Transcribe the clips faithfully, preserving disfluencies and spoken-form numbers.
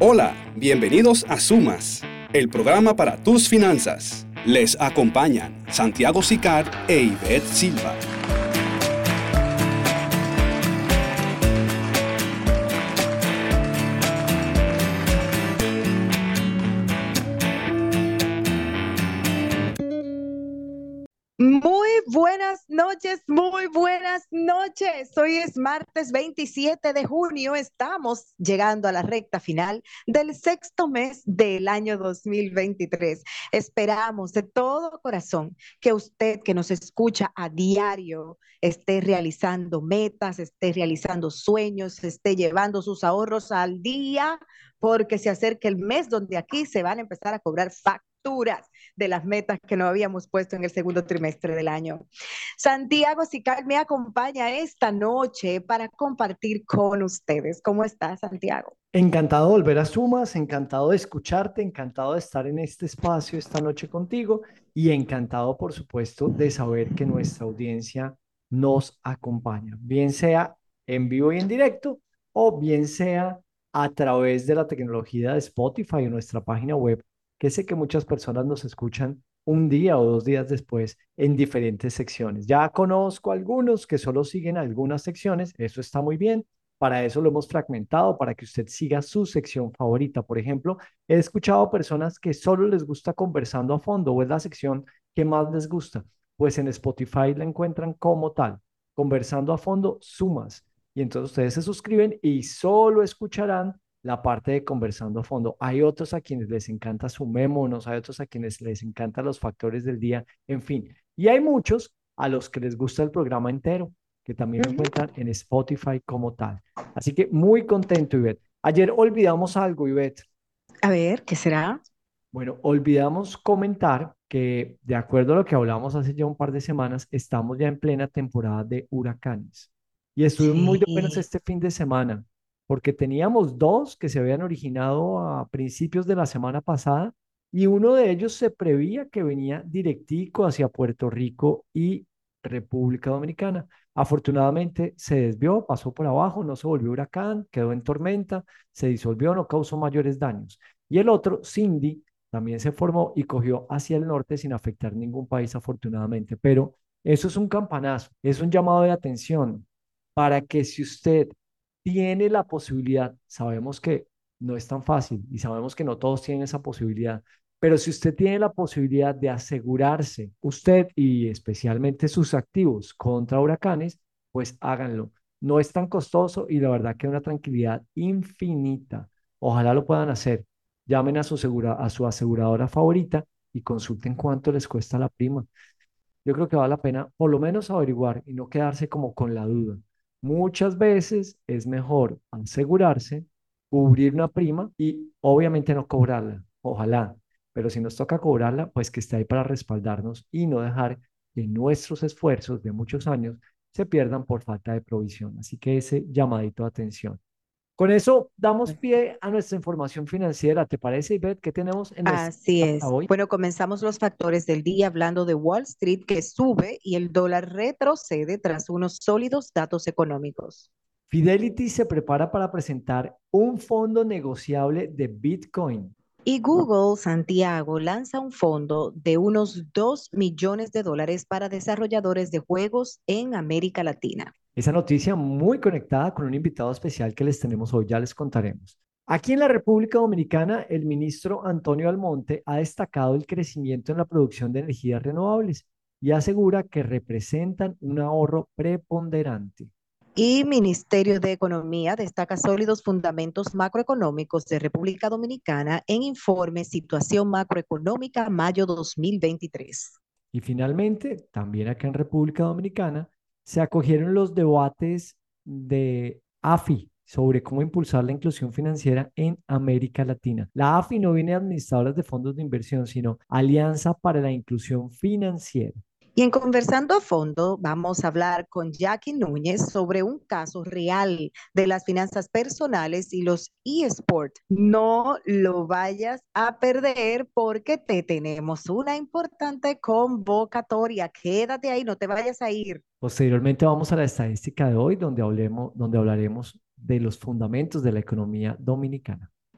Hola, bienvenidos a Sumas, el programa para tus finanzas. Les acompañan Santiago Sicar e Ivette Silva. Muy buenas noches, muy buenas noches. Hoy es martes veintisiete de junio. Estamos llegando a la recta final del sexto mes del año dos mil veintitrés. Esperamos de todo corazón que usted que nos escucha a diario esté realizando metas, esté realizando sueños, esté llevando sus ahorros al día, porque se acerca el mes donde aquí se van a empezar a cobrar facturas de las metas que nos habíamos puesto en el segundo trimestre del año. Santiago Sical me acompaña esta noche para compartir con ustedes. ¿Cómo estás, Santiago? Encantado de volver a Sumas, encantado de escucharte, encantado de estar en este espacio esta noche contigo y encantado, por supuesto, de saber que nuestra audiencia nos acompaña, bien sea en vivo y en directo o bien sea a través de la tecnología de Spotify o nuestra página web, que sé que muchas personas nos escuchan un día o dos días después en diferentes secciones. Ya conozco algunos que solo siguen algunas secciones, eso está muy bien. Para eso lo hemos fragmentado, para que usted siga su sección favorita. Por ejemplo, he escuchado personas que solo les gusta conversando a fondo o es la sección que más les gusta. Pues en Spotify la encuentran como tal, conversando a fondo, sumas. Y entonces ustedes se suscriben y solo escucharán la parte de conversando a fondo. Hay otros a quienes les encanta sumémonos, hay otros a quienes les encantan los factores del día, en fin. Y hay muchos a los que les gusta el programa entero, que también lo Ujú. encuentran en Spotify como tal. Así que muy contento, Ivette. Ayer olvidamos algo, Ivette. A ver, ¿qué será? Bueno, olvidamos comentar que, de acuerdo a lo que hablamos hace ya un par de semanas, estamos ya en plena temporada de huracanes. Y estuvimos muy de buenas Sí. este fin de semana, porque teníamos dos que se habían originado a principios de la semana pasada, y uno de ellos se prevía que venía directico hacia Puerto Rico y República Dominicana. Afortunadamente se desvió, pasó por abajo, no se volvió huracán, quedó en tormenta, se disolvió, no causó mayores daños. Y el otro, Cindy, también se formó y cogió hacia el norte sin afectar ningún país, afortunadamente. Pero eso es un campanazo, es un llamado de atención para que si usted tiene la posibilidad, sabemos que no es tan fácil y sabemos que no todos tienen esa posibilidad, pero si usted tiene la posibilidad de asegurarse, usted y especialmente sus activos contra huracanes, pues háganlo. No es tan costoso y la verdad que es una tranquilidad infinita. Ojalá lo puedan hacer. Llamen a su, segura, a su aseguradora favorita y consulten cuánto les cuesta la prima. Yo creo que vale la pena por lo menos averiguar y no quedarse como con la duda. Muchas veces es mejor asegurarse, cubrir una prima y obviamente no cobrarla. Ojalá. Pero si nos toca cobrarla, pues que esté ahí para respaldarnos y no dejar que nuestros esfuerzos de muchos años se pierdan por falta de provisión. Así que ese llamadito de atención. Con eso damos pie a nuestra información financiera. ¿Te parece, Ivette? ¿Qué tenemos en nuestra Así lista para es. hoy? Bueno, comenzamos los factores del día hablando de Wall Street que sube y el dólar retrocede tras unos sólidos datos económicos. Fidelity se prepara para presentar un fondo negociable de Bitcoin. Y Google Santiago lanza un fondo de unos dos millones de dólares para desarrolladores de juegos en América Latina. Esa noticia muy conectada con un invitado especial que les tenemos hoy, ya les contaremos. Aquí en la República Dominicana, el ministro Antonio Almonte ha destacado el crecimiento en la producción de energías renovables y asegura que representan un ahorro preponderante. Y Ministerio de Economía destaca sólidos fundamentos macroeconómicos de República Dominicana en informe Situación Macroeconómica Mayo dos mil veintitrés. Y finalmente, también acá en República Dominicana, se acogieron los debates de A F I sobre cómo impulsar la inclusión financiera en América Latina. La A F I no viene de administradoras de fondos de inversión, sino Alianza para la Inclusión Financiera. Y en Conversando a Fondo vamos a hablar con Jackie Núñez sobre un caso real de las finanzas personales y los eSports. No lo vayas a perder porque te tenemos una importante convocatoria. Quédate ahí, no te vayas a ir. Posteriormente vamos a la estadística de hoy, donde, hablemos, donde hablaremos de los fundamentos de la economía dominicana. Y en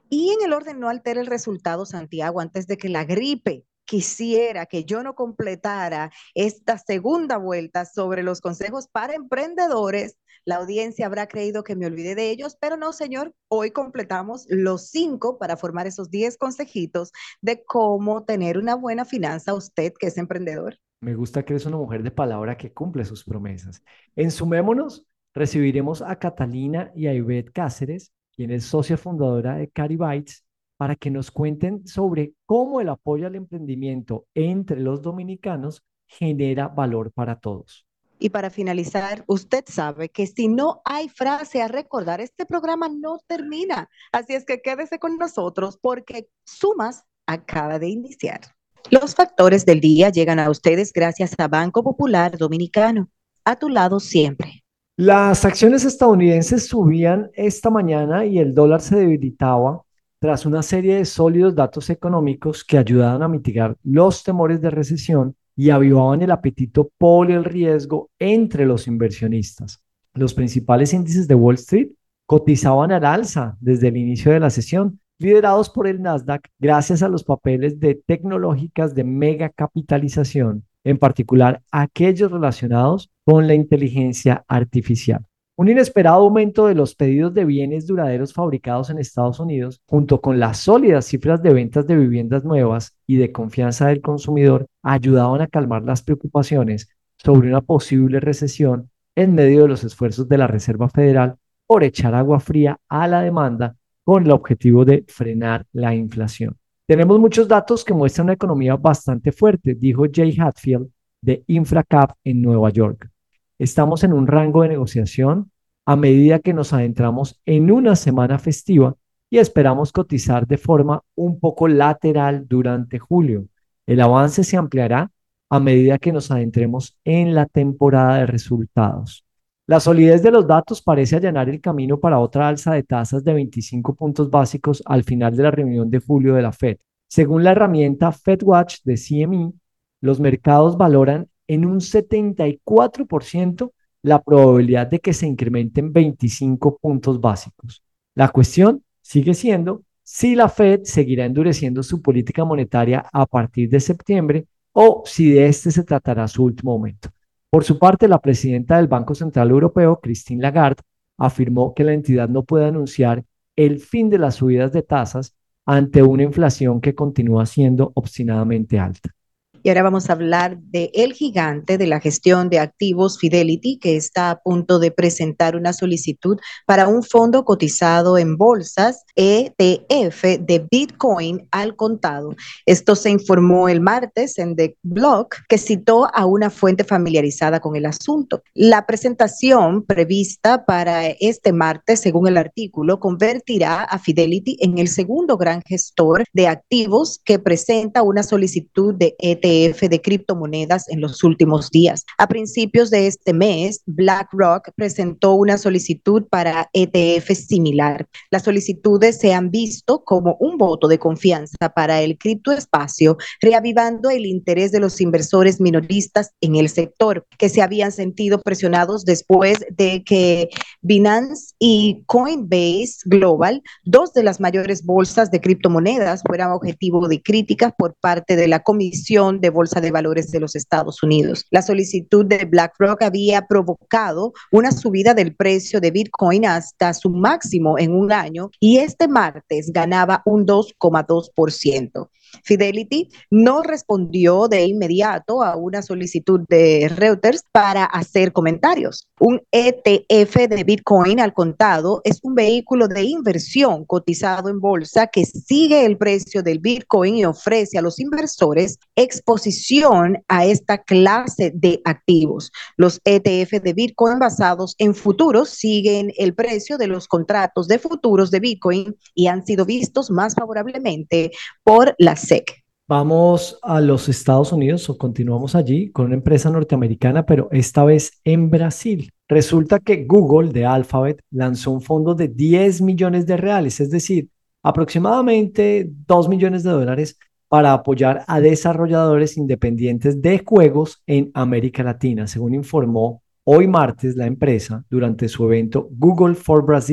el orden no altere el resultado, Santiago, antes de que la gripe quisiera que yo no completara esta segunda vuelta sobre los consejos para emprendedores, la audiencia habrá creído que me olvidé de ellos, pero no, señor. Hoy completamos los cinco para formar esos diez consejitos de cómo tener una buena finanza usted que es emprendedor. Me gusta que eres una mujer de palabra que cumple sus promesas. En Sumémonos, recibiremos a Catalina y a Ivette Cáceres, quien es socia fundadora de Caribytes, para que nos cuenten sobre cómo el apoyo al emprendimiento entre los dominicanos genera valor para todos. Y para finalizar, usted sabe que si no hay frase a recordar, este programa no termina. Así es que quédese con nosotros porque Sumas acaba de iniciar. Los factores del día llegan a ustedes gracias a Banco Popular Dominicano. A tu lado siempre. Las acciones estadounidenses subían esta mañana y el dólar se debilitaba tras una serie de sólidos datos económicos que ayudaban a mitigar los temores de recesión y avivaban el apetito por el riesgo entre los inversionistas. Los principales índices de Wall Street cotizaban al alza desde el inicio de la sesión, liderados por el Nasdaq gracias a los papeles de tecnológicas de mega capitalización, en particular aquellos relacionados con la inteligencia artificial. Un inesperado aumento de los pedidos de bienes duraderos fabricados en Estados Unidos, junto con las sólidas cifras de ventas de viviendas nuevas y de confianza del consumidor, ayudaban a calmar las preocupaciones sobre una posible recesión en medio de los esfuerzos de la Reserva Federal por echar agua fría a la demanda con el objetivo de frenar la inflación. Tenemos muchos datos que muestran una economía bastante fuerte, dijo Jay Hatfield de InfraCap en Nueva York. Estamos en un rango de negociación a medida que nos adentramos en una semana festiva y esperamos cotizar de forma un poco lateral durante julio. El avance se ampliará a medida que nos adentremos en la temporada de resultados. La solidez de los datos parece allanar el camino para otra alza de tasas de veinticinco puntos básicos al final de la reunión de julio de la Fed. Según la herramienta FedWatch de C M E, los mercados valoran en un setenta y cuatro por ciento la probabilidad de que se incrementen veinticinco puntos básicos. La cuestión sigue siendo si la Fed seguirá endureciendo su política monetaria a partir de septiembre o si de este se tratará su último momento. Por su parte, la presidenta del Banco Central Europeo, Christine Lagarde, afirmó que la entidad no puede anunciar el fin de las subidas de tasas ante una inflación que continúa siendo obstinadamente alta. Y ahora vamos a hablar de el gigante de la gestión de activos Fidelity, que está a punto de presentar una solicitud para un fondo cotizado en bolsas E T F de Bitcoin al contado. Esto se informó el martes en The Block, que citó a una fuente familiarizada con el asunto. La presentación prevista para este martes, según el artículo, convertirá a Fidelity en el segundo gran gestor de activos que presenta una solicitud de E T F de criptomonedas en los últimos días. A principios de este mes, BlackRock presentó una solicitud para E T F similar. Las solicitudes se han visto como un voto de confianza para el criptoespacio, reavivando el interés de los inversores minoristas en el sector, que se habían sentido presionados después de que Binance y Coinbase Global, dos de las mayores bolsas de criptomonedas, fueran objetivo de críticas por parte de la Comisión de Bolsa de Valores de los Estados Unidos. La solicitud de BlackRock había provocado una subida del precio de Bitcoin hasta su máximo en un año y este martes ganaba un dos coma dos por ciento. Fidelity no respondió de inmediato a una solicitud de Reuters para hacer comentarios. Un E T F de Bitcoin al contado es un vehículo de inversión cotizado en bolsa que sigue el precio del Bitcoin y ofrece a los inversores exposición a esta clase de activos. Los E T F de Bitcoin basados en futuros siguen el precio de los contratos de futuros de Bitcoin y han sido vistos más favorablemente por la S E C. Vamos a los Estados Unidos o continuamos allí con una empresa norteamericana, pero esta vez en Brasil. Resulta que Google de Alphabet lanzó un fondo de diez millones de reales, es decir, aproximadamente dos millones de dólares para apoyar a desarrolladores independientes de juegos en América Latina, según informó hoy martes la empresa durante su evento Google for Brazil.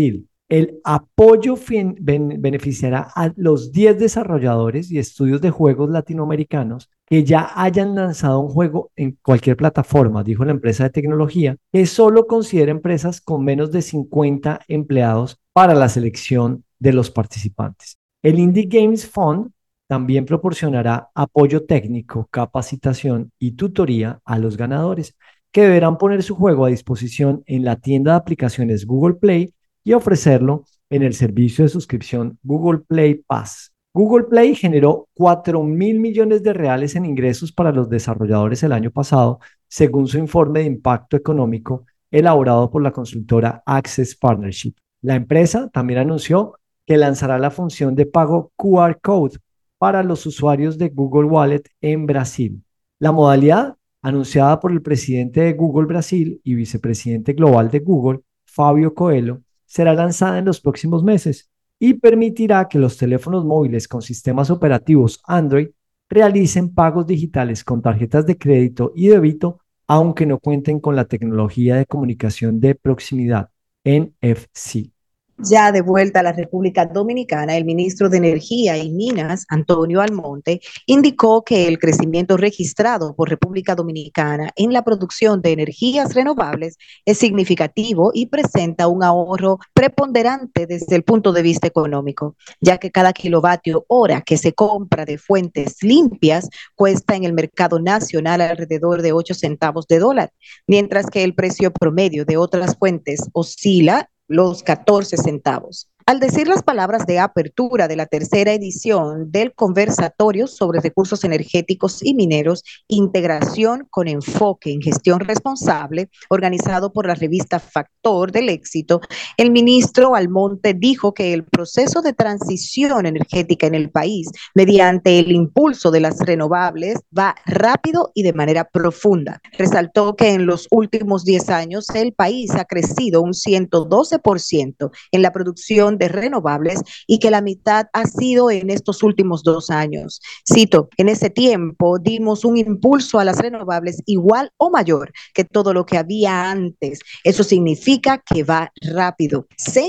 El apoyo fin- ben- beneficiará a los diez desarrolladores y estudios de juegos latinoamericanos que ya hayan lanzado un juego en cualquier plataforma, dijo la empresa de tecnología, que solo considera empresas con menos de cincuenta empleados para la selección de los participantes. El Indie Games Fund también proporcionará apoyo técnico, capacitación y tutoría a los ganadores, que deberán poner su juego a disposición en la tienda de aplicaciones Google Play y ofrecerlo en el servicio de suscripción Google Play Pass. Google Play generó cuatro mil millones de reales en ingresos para los desarrolladores el año pasado, según su informe de impacto económico elaborado por la consultora Access Partnership. La empresa también anunció que lanzará la función de pago Q R Code para los usuarios de Google Wallet en Brasil. La modalidad, anunciada por el presidente de Google Brasil y vicepresidente global de Google, Fabio Coelho, será lanzada en los próximos meses y permitirá que los teléfonos móviles con sistemas operativos Android realicen pagos digitales con tarjetas de crédito y débito, aunque no cuenten con la tecnología de comunicación de proximidad, N F C. Ya de vuelta a la República Dominicana, el ministro de Energía y Minas, Antonio Almonte, indicó que el crecimiento registrado por República Dominicana en la producción de energías renovables es significativo y presenta un ahorro preponderante desde el punto de vista económico, ya que cada kilovatio hora que se compra de fuentes limpias cuesta en el mercado nacional alrededor de ocho centavos de dólar, mientras que el precio promedio de otras fuentes oscila los catorce centavos. Al decir las palabras de apertura de la tercera edición del conversatorio sobre recursos energéticos y mineros, integración con enfoque en gestión responsable, organizado por la revista Factor del Éxito, el ministro Almonte dijo que el proceso de transición energética en el país, mediante el impulso de las renovables, va rápido y de manera profunda. Resaltó que en los últimos diez años el país ha crecido un ciento doce por ciento en la producción de renovables y que la mitad ha sido en estos últimos dos años. Cito, en ese tiempo dimos un impulso a las renovables igual o mayor que todo lo que había antes. Eso significa que va rápido.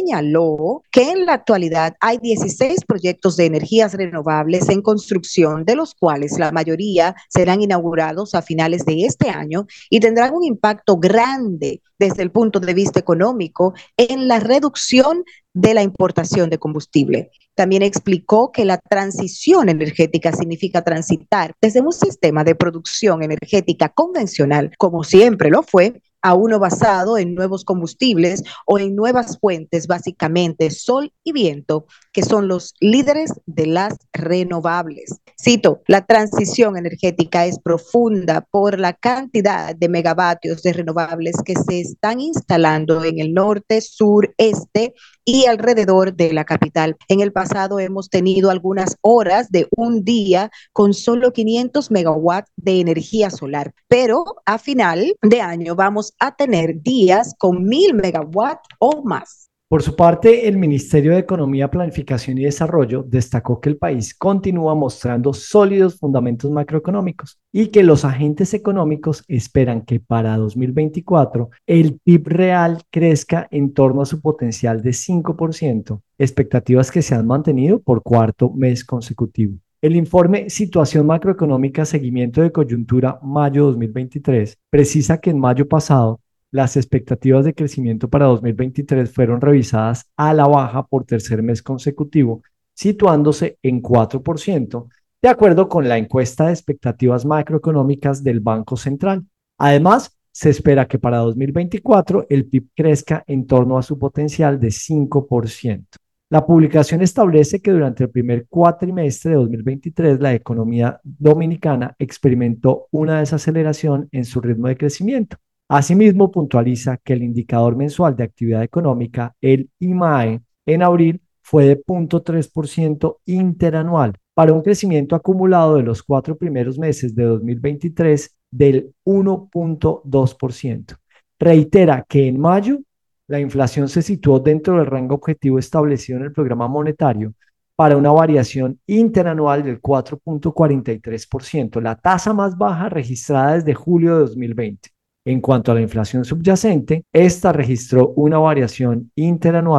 Señaló que en la actualidad hay dieciséis proyectos de energías renovables en construcción, de los cuales la mayoría serán inaugurados a finales de este año y tendrán un impacto grande desde el punto de vista económico en la reducción de la importación de combustible. También explicó que la transición energética significa transitar desde un sistema de producción energética convencional, como siempre lo fue, a uno basado en nuevos combustibles o en nuevas fuentes, básicamente sol y viento, que son los líderes de las renovables. Cito, la transición energética es profunda por la cantidad de megavatios de renovables que se están instalando en el norte, sur, este y alrededor de la capital. En el pasado hemos tenido algunas horas de un día con solo quinientos megawatts de energía solar, pero a final de año vamos a tener días con mil megawatts o más. Por su parte, el Ministerio de Economía, Planificación y Desarrollo destacó que el país continúa mostrando sólidos fundamentos macroeconómicos y que los agentes económicos esperan que para dos mil veinticuatro el P I B real crezca en torno a su potencial de cinco por ciento, expectativas que se han mantenido por cuarto mes consecutivo. El informe Situación Macroeconómica Seguimiento de Coyuntura mayo dos mil veintitrés precisa que en mayo pasado las expectativas de crecimiento para dos mil veintitrés fueron revisadas a la baja por tercer mes consecutivo, situándose en cuatro por ciento, de acuerdo con la encuesta de expectativas macroeconómicas del Banco Central. Además, se espera que para dos mil veinticuatro el P I B crezca en torno a su potencial de cinco por ciento. La publicación establece que durante el primer cuatrimestre de dos mil veintitrés la economía dominicana experimentó una desaceleración en su ritmo de crecimiento. Asimismo, puntualiza que el indicador mensual de actividad económica, el I M A E, en abril fue de cero punto tres por ciento interanual, para un crecimiento acumulado de los cuatro primeros meses de dos mil veintitrés del uno punto dos por ciento. Reitera que en mayo la inflación se situó dentro del rango objetivo establecido en el programa monetario para una variación interanual del cuatro punto cuarenta y tres por ciento, la tasa más baja registrada desde julio de dos mil veinte. En cuanto a la inflación subyacente, esta registró una variación interanual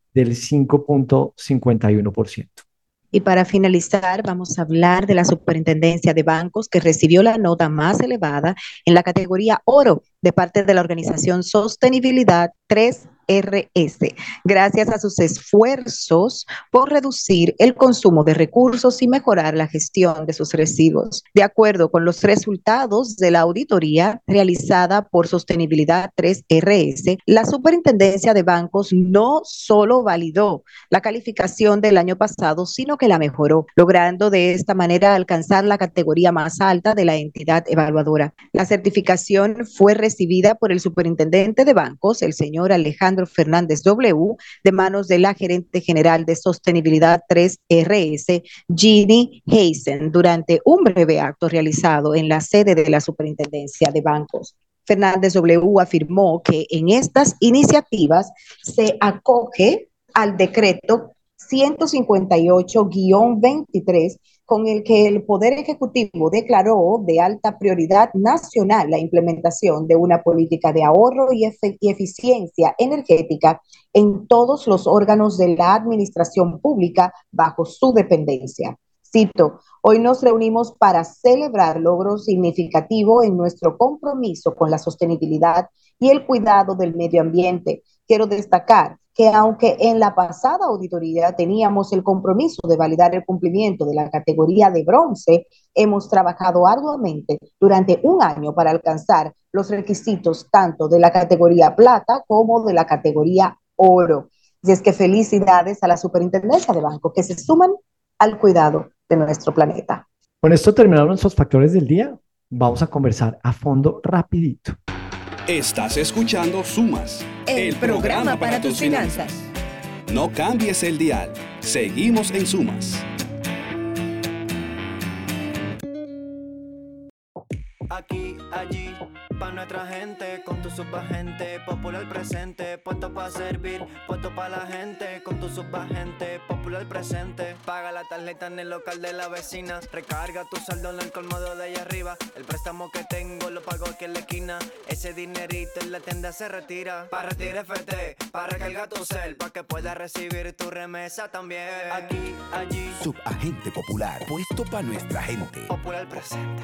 del cinco punto cincuenta y uno por ciento. Y para finalizar, vamos a hablar de la Superintendencia de Bancos que recibió la nota más elevada en la categoría oro de parte de la organización Sostenibilidad tres R S, gracias a sus esfuerzos por reducir el consumo de recursos y mejorar la gestión de sus residuos. De acuerdo con los resultados de la auditoría realizada por Sostenibilidad tres R S, la Superintendencia de Bancos no solo validó la calificación del año pasado, sino que la mejoró, logrando de esta manera alcanzar la categoría más alta de la entidad evaluadora. La certificación fue recibida por el superintendente de bancos, el señor Alejandro Fernández W., de manos de la gerente general de Sostenibilidad tres R S, Ginny Heisen, durante un breve acto realizado en la sede de la Superintendencia de Bancos. Fernández W. afirmó que en estas iniciativas se acoge al decreto ciento cincuenta y ocho guión veintitrés, con el que el Poder Ejecutivo declaró de alta prioridad nacional la implementación de una política de ahorro y, efe y eficiencia energética en todos los órganos de la administración pública bajo su dependencia. Cito, hoy nos reunimos para celebrar logros significativos en nuestro compromiso con la sostenibilidad y el cuidado del medio ambiente. Quiero destacar que aunque en la pasada auditoría teníamos el compromiso de validar el cumplimiento de la categoría de bronce, hemos trabajado arduamente durante un año para alcanzar los requisitos tanto de la categoría plata como de la categoría oro. Y es que felicidades a la Superintendencia de Bancos que se suman al cuidado de nuestro planeta. Con esto terminaron nuestros factores del día. Vamos a conversar a fondo rapidito. Estás escuchando Sumas, el, el programa, programa para, para tus finanzas. finanzas. No cambies el dial. Seguimos en Sumas. Aquí, allí, pa' nuestra gente, con tu subagente, popular presente, puesto pa' servir, puesto pa' la gente, con tu subagente, popular presente. Paga la tarjeta en el local de la vecina, recarga tu saldo en el colmado de allá arriba, el préstamo que tengo lo pago aquí en la esquina, ese dinerito en la tienda se retira. Pa' retirar F T, pa' recargar tu cel, pa' que puedas recibir tu remesa también. Aquí, allí, subagente popular, puesto pa' nuestra gente, popular presente.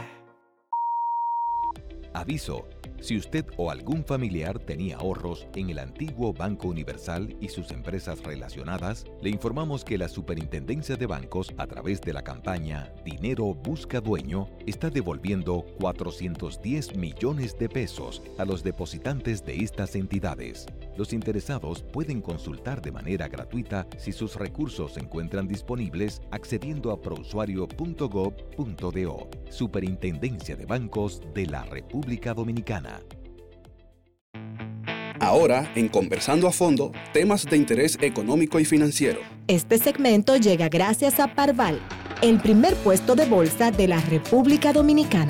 Aviso, si usted o algún familiar tenía ahorros en el antiguo Banco Universal y sus empresas relacionadas, le informamos que la Superintendencia de Bancos, a través de la campaña Dinero Busca Dueño, está devolviendo cuatrocientos diez millones de pesos a los depositantes de estas entidades. Los interesados pueden consultar de manera gratuita si sus recursos se encuentran disponibles accediendo a prousuario punto gob punto do. Superintendencia de Bancos de la República Dominicana. Ahora, en Conversando a Fondo, temas de interés económico y financiero. Este segmento llega gracias a Parval, el primer puesto de bolsa de la República Dominicana.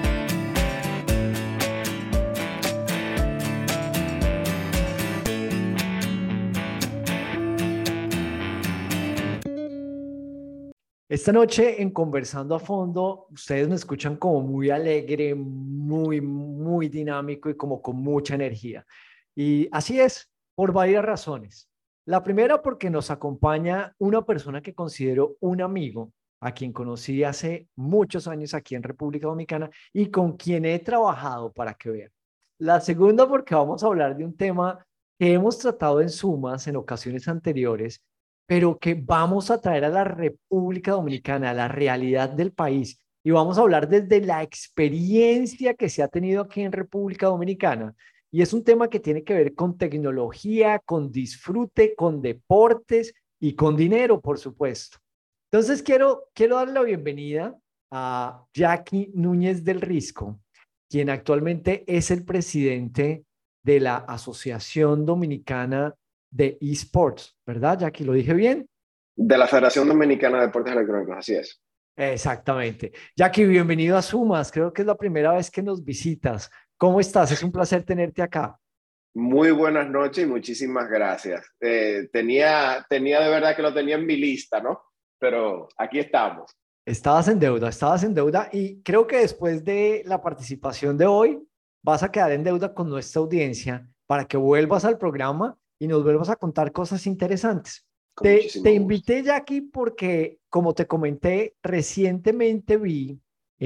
Esta noche en Conversando a Fondo, ustedes me escuchan como muy alegre, muy, muy dinámico y como con mucha energía. Y así es, por varias razones. La primera, porque nos acompaña una persona que considero un amigo, a quien conocí hace muchos años aquí en República Dominicana y con quien he trabajado, para que vean. La segunda, porque vamos a hablar de un tema que hemos tratado en Sumas en ocasiones anteriores, pero que vamos a traer a la República Dominicana, a la realidad del país, y vamos a hablar desde la experiencia que se ha tenido aquí en República Dominicana. Y es un tema que tiene que ver con tecnología, con disfrute, con deportes y con dinero, por supuesto. Entonces, quiero, quiero darle la bienvenida a Jackie Núñez del Risco, quien actualmente es el presidente de la Asociación Dominicana de eSports, ¿verdad, Jackie? ¿Lo dije bien? De la Federación Dominicana de Deportes Electrónicos, así es. Exactamente. Jackie, bienvenido a Sumas. Creo que es la primera vez que nos visitas. ¿Cómo estás? Es un placer tenerte acá. Muy buenas noches y muchísimas gracias. Eh, tenía, tenía de verdad que lo tenía en mi lista, ¿no? Pero aquí estamos. Estabas en deuda, estabas en deuda y creo que después de la participación de hoy vas a quedar en deuda con nuestra audiencia para que vuelvas al programa y nos volvemos a contar cosas interesantes. Con Te, muchísimo te gusto. invité ya aquí porque, como te comenté, recientemente vi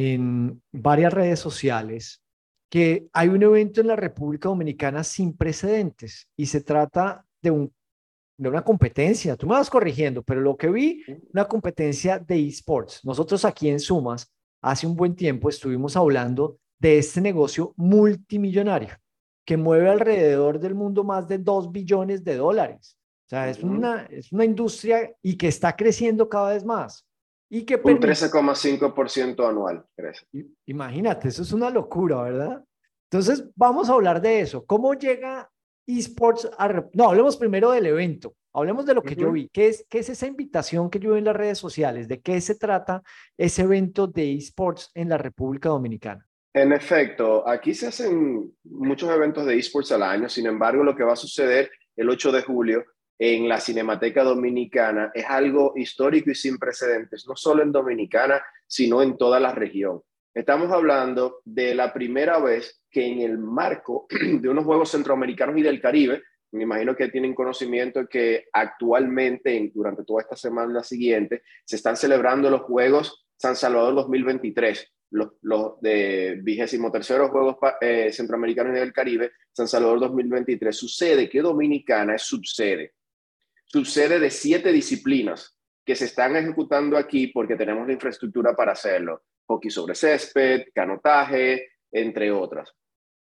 en varias redes sociales que hay un evento en la República Dominicana sin precedentes y se trata de, un, de una competencia. Tú me vas corrigiendo, pero lo que vi, una competencia de esports. Nosotros aquí en Sumas, hace un buen tiempo estuvimos hablando de este negocio multimillonario que mueve alrededor del mundo más de dos billones de dólares. O sea, es una, es una industria y que está creciendo cada vez más. Y que Un permite, trece coma cinco por ciento anual crece. imagínate, eso es una locura, ¿verdad? Entonces, vamos a hablar de eso. ¿Cómo llega esports a... No, hablemos primero del evento. Hablemos de lo que Uh-huh. yo vi. ¿Qué es, ¿Qué es esa invitación que yo vi en las redes sociales? ¿De qué se trata ese evento de esports en la República Dominicana? En efecto, aquí se hacen muchos eventos de esports al año. Sin embargo, lo que va a suceder el ocho de julio en la Cinemateca Dominicana es algo histórico y sin precedentes, no solo en Dominicana, sino en toda la región. Estamos hablando de la primera vez que en el marco de unos Juegos Centroamericanos y del Caribe, me imagino que tienen conocimiento que actualmente, durante toda esta semana siguiente, se están celebrando los Juegos San Salvador dos mil veintitrés. Los, los de vigésimo terceros Juegos eh, Centroamericanos y del Caribe, San Salvador dos mil veintitrés. Sucede que Dominicana es subsede, subsede de siete disciplinas que se están ejecutando aquí porque tenemos la infraestructura para hacerlo. Hockey sobre césped, canotaje, entre otras.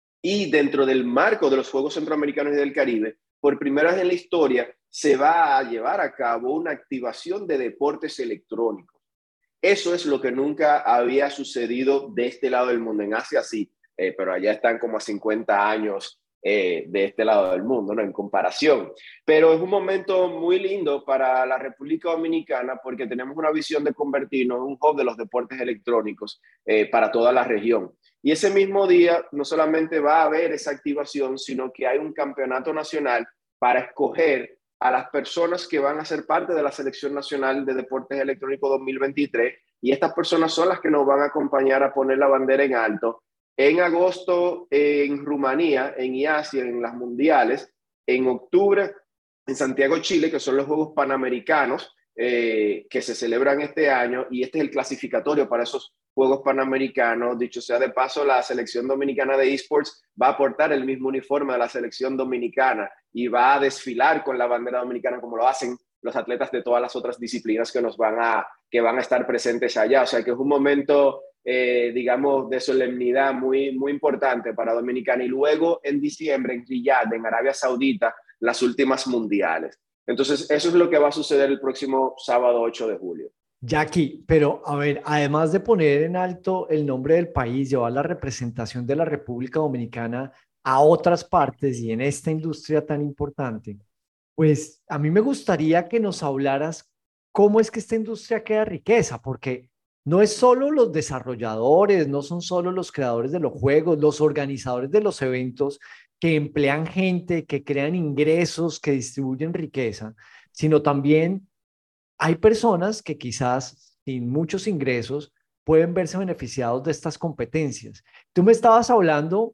Y dentro del marco de los Juegos Centroamericanos y del Caribe, por primera vez en la historia, se va a llevar a cabo una activación de deportes electrónicos. Eso es lo que nunca había sucedido de este lado del mundo. En Asia sí, eh, pero allá están como a cincuenta años eh, de este lado del mundo, ¿no? En comparación. Pero es un momento muy lindo para la República Dominicana porque tenemos una visión de convertirnos en un hub de los deportes electrónicos eh, para toda la región. Y ese mismo día no solamente va a haber esa activación, sino que hay un campeonato nacional para escoger a las personas que van a ser parte de la Selección Nacional de Deportes Electrónicos dos mil veintitrés, y estas personas son las que nos van a acompañar a poner la bandera en alto en agosto en Rumanía, en I A S I, en las mundiales, en octubre en Santiago, Chile, que son los Juegos Panamericanos eh, que se celebran este año, y este es el clasificatorio para esos Juegos Panamericanos. Dicho sea de paso, la selección dominicana de esports va a portar el mismo uniforme de la selección dominicana y va a desfilar con la bandera dominicana como lo hacen los atletas de todas las otras disciplinas que nos van a, que van a estar presentes allá. O sea que es un momento, eh, digamos, de solemnidad muy, muy importante para Dominicana. Y luego en diciembre en Riyadh, en Arabia Saudita, las últimas mundiales. Entonces eso es lo que va a suceder el próximo sábado ocho de julio. Jackie, pero a ver, además de poner en alto el nombre del país, llevar la representación de la República Dominicana a otras partes y en esta industria tan importante, pues a mí me gustaría que nos hablaras cómo es que esta industria crea riqueza, porque no es solo los desarrolladores, no son solo los creadores de los juegos, los organizadores de los eventos que emplean gente, que crean ingresos, que distribuyen riqueza, sino también hay personas que quizás sin muchos ingresos pueden verse beneficiados de estas competencias. Tú me estabas hablando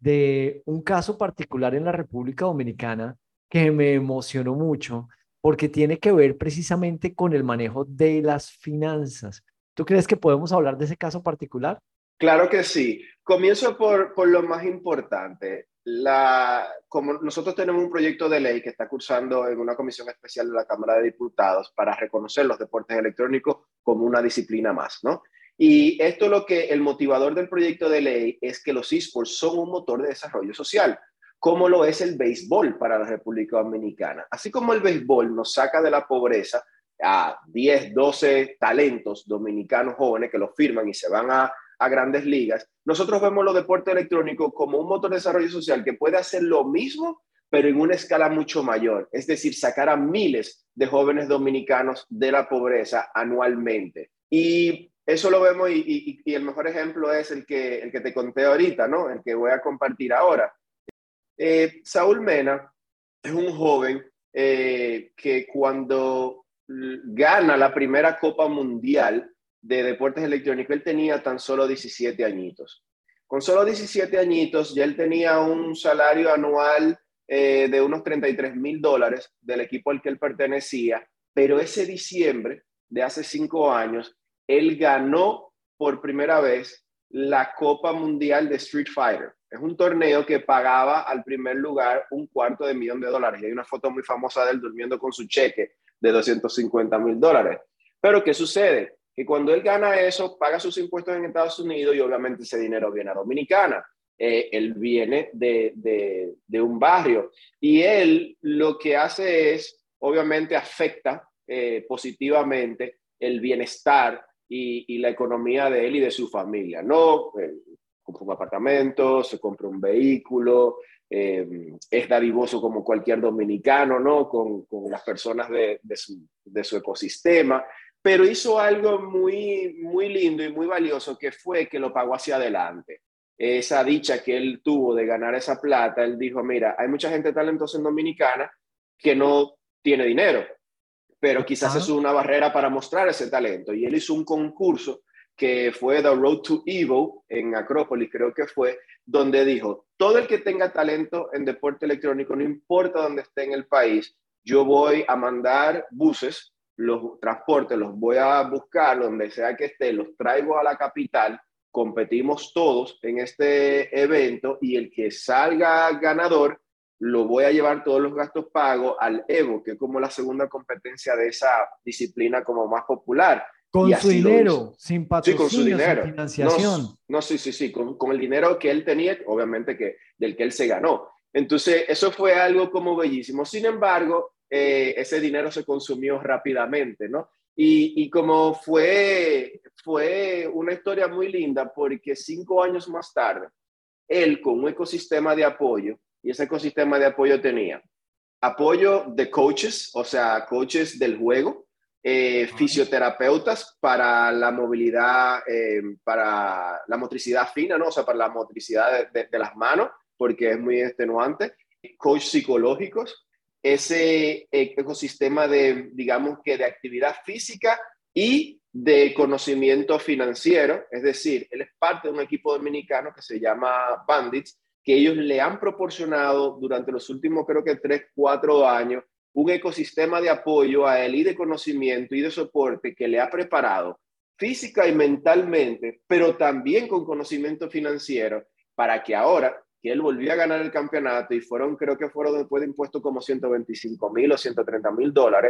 de un caso particular en la República Dominicana que me emocionó mucho porque tiene que ver precisamente con el manejo de las finanzas. ¿Tú crees que podemos hablar de ese caso particular? Claro que sí. Comienzo por, por lo más importante. La, como nosotros tenemos un proyecto de ley que está cursando en una comisión especial de la Cámara de Diputados para reconocer los deportes electrónicos como una disciplina más, ¿no? Y esto lo que el motivador del proyecto de ley es que los esports son un motor de desarrollo social, como lo es el béisbol para la República Dominicana. Así como el béisbol nos saca de la pobreza a diez, doce talentos dominicanos jóvenes que los firman y se van a a grandes ligas, nosotros vemos los deportes electrónicos como un motor de desarrollo social que puede hacer lo mismo, pero en una escala mucho mayor, es decir, sacar a miles de jóvenes dominicanos de la pobreza anualmente. Y eso lo vemos, y, y, y el mejor ejemplo es el que, el que te conté ahorita, ¿no? El que voy a compartir ahora. Eh, Saúl Mena es un joven eh, que cuando gana la primera Copa Mundial de deportes electrónicos, él tenía tan solo diecisiete añitos. Con solo diecisiete añitos ya él tenía un salario anual eh, de unos treinta y tres mil dólares del equipo al que él pertenecía, pero ese diciembre de hace cinco años, él ganó por primera vez la Copa Mundial de Street Fighter. Es un torneo que pagaba al primer lugar un cuarto de millón de dólares. Y hay una foto muy famosa de él durmiendo con su cheque de doscientos cincuenta mil dólares. Pero ¿qué sucede? Que cuando él gana eso, paga sus impuestos en Estados Unidos y obviamente ese dinero viene a Dominicana. Eh, él viene de, de, de un barrio y él lo que hace es, obviamente afecta eh, positivamente el bienestar y, y la economía de él y de su familia, ¿no? Eh, compra un apartamento, se compra un vehículo, eh, es dadivoso como cualquier dominicano, ¿no? Con, con las personas de, de, su, de su ecosistema, pero hizo algo muy, muy lindo y muy valioso que fue que lo pagó hacia adelante. Esa dicha que él tuvo de ganar esa plata, él dijo, mira, hay mucha gente talentosa en Dominicana que no tiene dinero, pero quizás es una barrera para mostrar ese talento. Y él hizo un concurso que fue The Road to Evo en Acrópolis, creo que fue, donde dijo, todo el que tenga talento en deporte electrónico, no importa dónde esté en el país, yo voy a mandar buses, los transportes, los voy a buscar donde sea que esté, los traigo a la capital, competimos todos en este evento y el que salga ganador, lo voy a llevar todos los gastos pagos al Evo, que es como la segunda competencia de esa disciplina como más popular. Con y su dinero, sin patrocinio, sí, con su dinero. sin financiación. No, no sí, sí, sí, con, con el dinero que él tenía, obviamente que, del que él se ganó. Entonces, eso fue algo como bellísimo. Sin embargo, eh, ese dinero se consumió rápidamente, ¿no? Y, y como fue, fue una historia muy linda, porque cinco años más tarde, él con un ecosistema de apoyo, y ese ecosistema de apoyo tenía apoyo de coaches, o sea, coaches del juego, eh, fisioterapeutas para la movilidad, eh, para la motricidad fina, ¿no? O sea, para la motricidad de, de, de las manos, porque es muy extenuante, coaches psicológicos, ese ecosistema de, digamos que de actividad física y de conocimiento financiero, es decir, él es parte de un equipo dominicano que se llama Bandits, que ellos le han proporcionado durante los últimos creo que tres, cuatro años un ecosistema de apoyo a él y de conocimiento y de soporte que le ha preparado física y mentalmente, pero también con conocimiento financiero, para que ahora que él volvió a ganar el campeonato y fueron, creo que fueron después de impuestos como ciento veinticinco mil o ciento treinta mil dólares,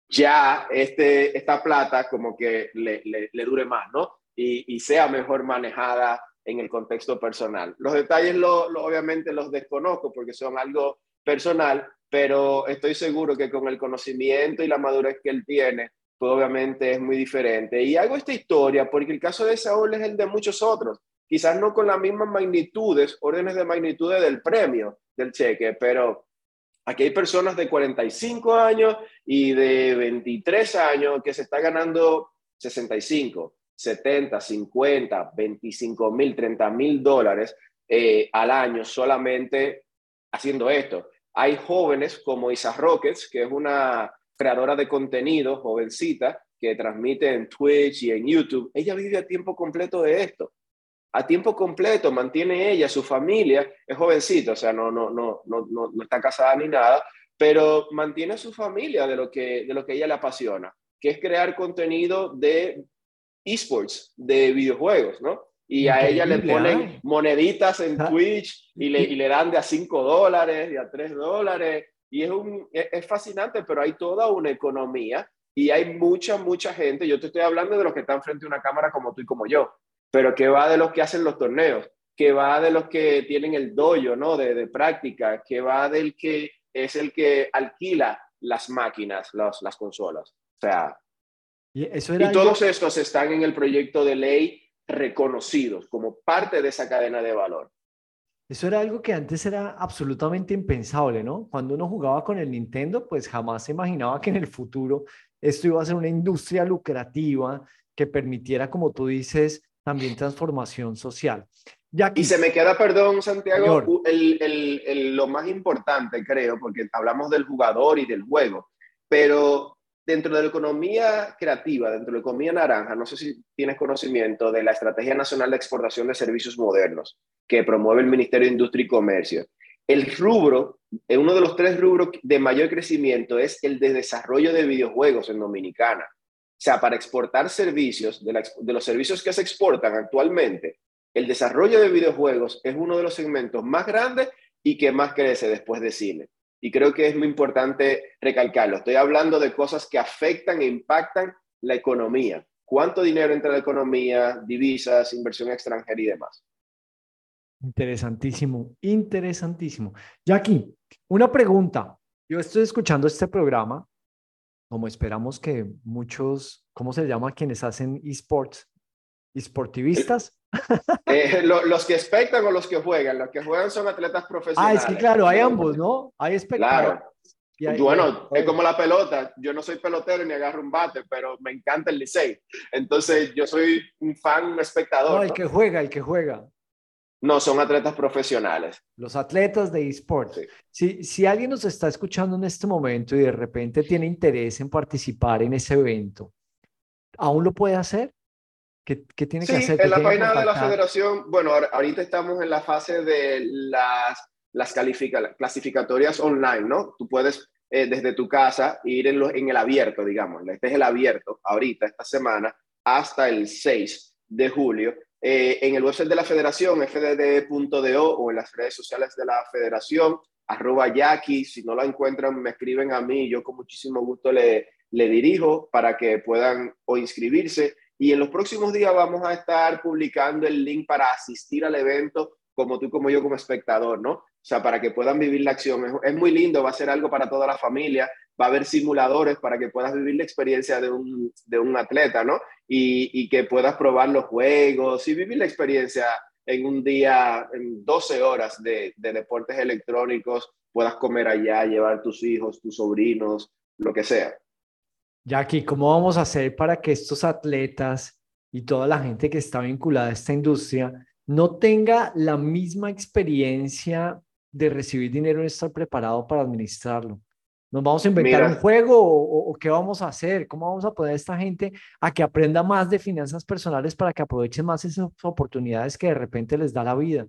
ya este, esta plata como que le, le, le dure más, ¿no? Y, y sea mejor manejada en el contexto personal. Los detalles lo, lo, obviamente los desconozco porque son algo personal, pero estoy seguro que con el conocimiento y la madurez que él tiene, pues obviamente es muy diferente. Y hago esta historia porque el caso de Saúl es el de muchos otros, quizás no con las mismas magnitudes, órdenes de magnitudes del premio, del cheque, pero aquí hay personas de cuarenta y cinco años y de veintitrés años que se está ganando sesenta y cinco, setenta, cincuenta, veinticinco mil, treinta mil dólares eh, al año solamente haciendo esto. Hay jóvenes como Isa Rockets, que es una creadora de contenido, jovencita, que transmite en Twitch y en YouTube. Ella vive a tiempo completo de esto. A tiempo completo, mantiene ella, su familia, es jovencita, o sea, no, no, no, no, no, no está casada ni nada, pero mantiene a su familia de lo que, de lo que ella le apasiona, que es crear contenido de esports, de videojuegos, ¿no? Y a ella le ponen ¿eh? moneditas en Twitch y le, y le dan de a cinco dólares, de a tres dólares, y es, un, es, es fascinante, pero hay toda una economía y hay mucha, mucha gente. Yo te estoy hablando de los que están frente a una cámara como tú y como yo, pero que va de los que hacen los torneos, que va de los que tienen el dojo, ¿no? De, de práctica, que va del que es el que alquila las máquinas, los, las consolas. O sea, y, eso era y todos algo... estos están en el proyecto de ley reconocidos como parte de esa cadena de valor. Eso era algo que antes era absolutamente impensable, ¿no? Cuando uno jugaba con el Nintendo, pues jamás se imaginaba que en el futuro esto iba a ser una industria lucrativa que permitiera, como tú dices, también transformación social. Jackie, y se me queda, perdón, Santiago, el, el, el, lo más importante, creo, porque hablamos del jugador y del juego, pero dentro de la economía creativa, dentro de la economía naranja, no sé si tienes conocimiento de la Estrategia Nacional de Exportación de Servicios Modernos que promueve el Ministerio de Industria y Comercio. El rubro uno de los tres rubros de mayor crecimiento es el de desarrollo de videojuegos en Dominicana. O sea, para exportar servicios, de, la, de los servicios que se exportan actualmente, el desarrollo de videojuegos es uno de los segmentos más grandes y que más crece después de cine. Y creo que es muy importante recalcarlo. Estoy hablando de cosas que afectan e impactan la economía. ¿Cuánto dinero entra a la economía, divisas, inversión extranjera y demás? Interesantísimo, interesantísimo. Jackie, una pregunta. Yo estoy escuchando este programa, como esperamos que muchos, ¿cómo se llama? Quienes hacen esports, esportivistas. Eh, lo, los que espectan o los que juegan. Los que juegan son atletas Ah, profesionales. es que claro, hay ambos, ¿no? Hay espectadores. Claro. y hay- Bueno, y hay- es como la pelota. Yo no soy pelotero ni agarro un bate, pero me encanta el Licey. Entonces, yo soy un fan, un espectador. No, el ¿no? que juega, el que juega. No, son atletas profesionales. Los atletas de esports. Sí. Si, si alguien nos está escuchando en este momento y de repente tiene interés en participar en ese evento, ¿aún lo puede hacer? ¿Qué, qué tiene Sí, que hacer? ¿Te en la tiene que página de la contactar? federación, bueno, ahor- ahorita estamos en la fase de las, las califica- clasificatorias online, ¿no? Tú puedes eh, desde tu casa ir en, lo- en el abierto, digamos. Este es el abierto, ahorita, esta semana, hasta el seis de julio. Eh, en el website de la federación, f d d punto d o, o en las redes sociales de la federación, arroba Jackie. Si no la encuentran, me escriben a mí. Yo con muchísimo gusto le, le dirijo para que puedan o inscribirse. Y en los próximos días vamos a estar publicando el link para asistir al evento, como tú, como yo, como espectador, ¿no? O sea, para que puedan vivir la acción. Es, es muy lindo, va a ser algo para toda la familia. Va a haber simuladores para que puedas vivir la experiencia de un, de un atleta, ¿no? Y, y que puedas probar los juegos y vivir la experiencia en un día, en doce horas de, de deportes electrónicos. Puedas comer allá, llevar tus hijos, tus sobrinos, lo que sea. Jackie, ¿cómo vamos a hacer para que estos atletas y toda la gente que está vinculada a esta industria no tenga la misma experiencia de recibir dinero y estar preparado para administrarlo? ¿Nos vamos a inventar Mira. un juego o, o- o qué vamos a hacer? ¿Cómo vamos a poner a esta gente a que aprenda más de finanzas personales para que aprovechen más esas oportunidades que de repente les da la vida?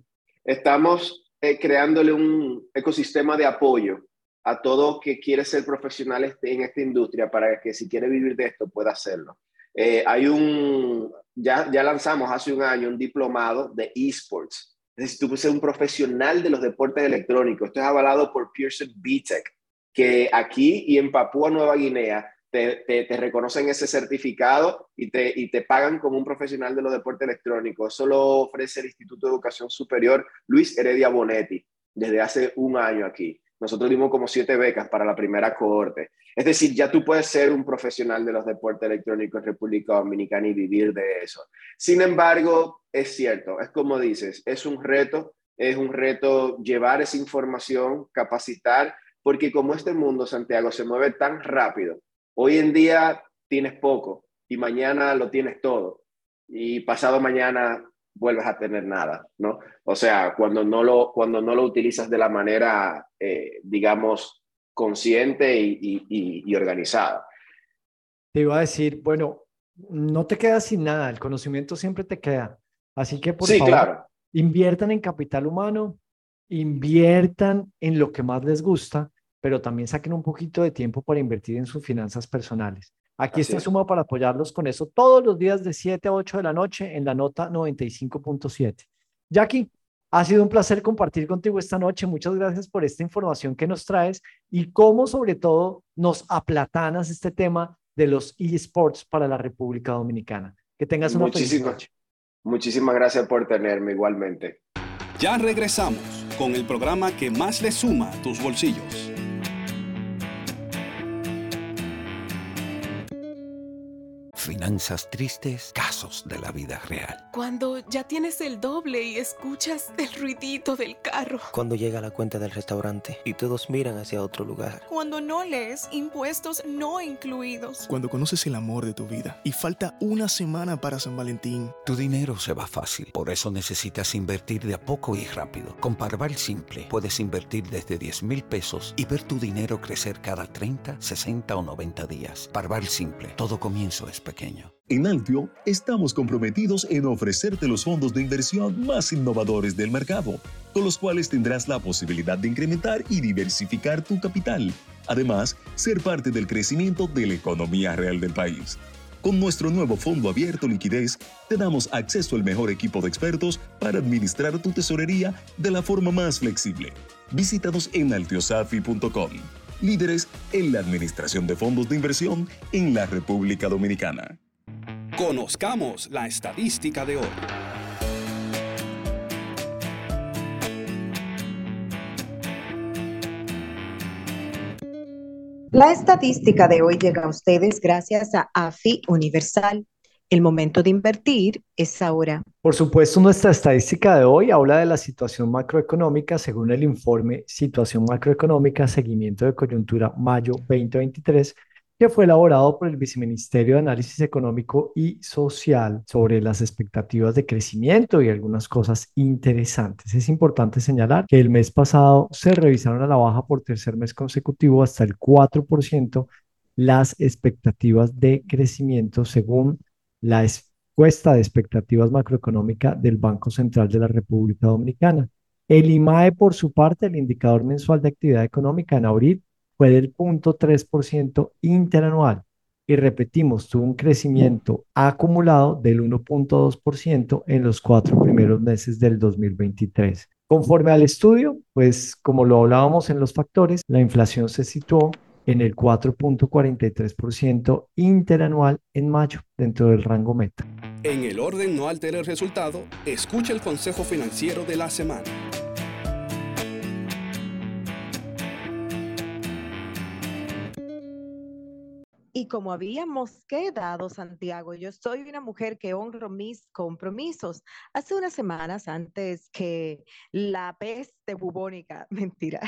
Estamos eh, creándole un ecosistema de apoyo a todo que quiere ser profesional este- en esta industria para que si quiere vivir de esto pueda hacerlo. Eh, hay un, ya, ya lanzamos hace un año un diplomado de esports. Es decir, tú puedes ser un profesional de los deportes electrónicos. Esto es avalado por Pearson B Tech, que aquí y en Papúa Nueva Guinea te, te, te reconocen ese certificado y te, y te pagan como un profesional de los deportes electrónicos. Eso lo ofrece el Instituto de Educación Superior Luis Heredia Bonetti desde hace un año aquí. Nosotros dimos como siete becas para la primera cohorte. Es decir, ya tú puedes ser un profesional de los deportes electrónicos en República Dominicana y vivir de eso. Sin embargo, es cierto, es como dices, es un reto, es un reto llevar esa información, capacitar, porque como este mundo, Santiago, se mueve tan rápido, hoy en día tienes poco y mañana lo tienes todo y pasado mañana vuelves a tener nada, ¿no? O sea, cuando no lo, cuando no lo utilizas de la manera, eh, digamos, consciente y, y, y, y organizada. Te iba a decir, bueno, no te quedas sin nada, el conocimiento siempre te queda. Así que por Sí, favor, claro. inviertan en capital humano, inviertan en lo que más les gusta, pero también saquen un poquito de tiempo para invertir en sus finanzas personales. Aquí Así está es. Suma para apoyarlos con eso todos los días de siete a ocho de la noche en la nota noventa y cinco punto siete. Jackie, ha sido un placer compartir contigo esta noche. Muchas gracias por esta información que nos traes y cómo sobre todo nos aplatanas este tema de los eSports para la República Dominicana. Que tengas una feliz Muchísimas, noche. muchísimas gracias por tenerme igualmente. Ya regresamos con el programa que más le suma a tus bolsillos. Finanzas tristes, casos de la vida real. Cuando ya tienes el doble y escuchas el ruidito del carro. Cuando llega la cuenta del restaurante y todos miran hacia otro lugar. Cuando no lees impuestos no incluidos. Cuando conoces el amor de tu vida y falta una semana para San Valentín. Tu dinero se va fácil, por eso necesitas invertir de a poco y rápido. Con Parval Simple puedes invertir desde diez mil pesos y ver tu dinero crecer cada treinta, sesenta o noventa días. Parval Simple, todo comienzo es pequeño. En Altio estamos comprometidos en ofrecerte los fondos de inversión más innovadores del mercado, con los cuales tendrás la posibilidad de incrementar y diversificar tu capital. Además, ser parte del crecimiento de la economía real del país. Con nuestro nuevo fondo abierto Liquidez, te damos acceso al mejor equipo de expertos para administrar tu tesorería de la forma más flexible. Visítanos en altiosafi punto com. Líderes en la administración de fondos de inversión en la República Dominicana. Conozcamos la estadística de hoy. La estadística de hoy llega a ustedes gracias a AFI Universal. El momento de invertir es ahora. Por supuesto, nuestra estadística de hoy habla de la situación macroeconómica según el informe Situación Macroeconómica, Seguimiento de Coyuntura Mayo veinte veintitrés, que fue elaborado por el Viceministerio de Análisis Económico y Social sobre las expectativas de crecimiento y algunas cosas interesantes. Es importante señalar que el mes pasado se revisaron a la baja por tercer mes consecutivo hasta el cuatro por ciento las expectativas de crecimiento según la encuesta de expectativas macroeconómica del Banco Central de la República Dominicana. El IMAE, por su parte, el indicador mensual de actividad económica en abril, fue del cero punto tres por ciento interanual y repetimos, tuvo un crecimiento acumulado del uno punto dos por ciento en los cuatro primeros meses del dos mil veintitrés. Conforme al estudio, pues como lo hablábamos en los factores, la inflación se situó en el cuatro punto cuarenta y tres por ciento interanual en mayo, dentro del rango meta. En el orden no altere el resultado, escucha el consejo financiero de la semana. Y como habíamos quedado, Santiago, yo soy una mujer que honro mis compromisos. Hace unas semanas, antes que la peste bubónica, mentira,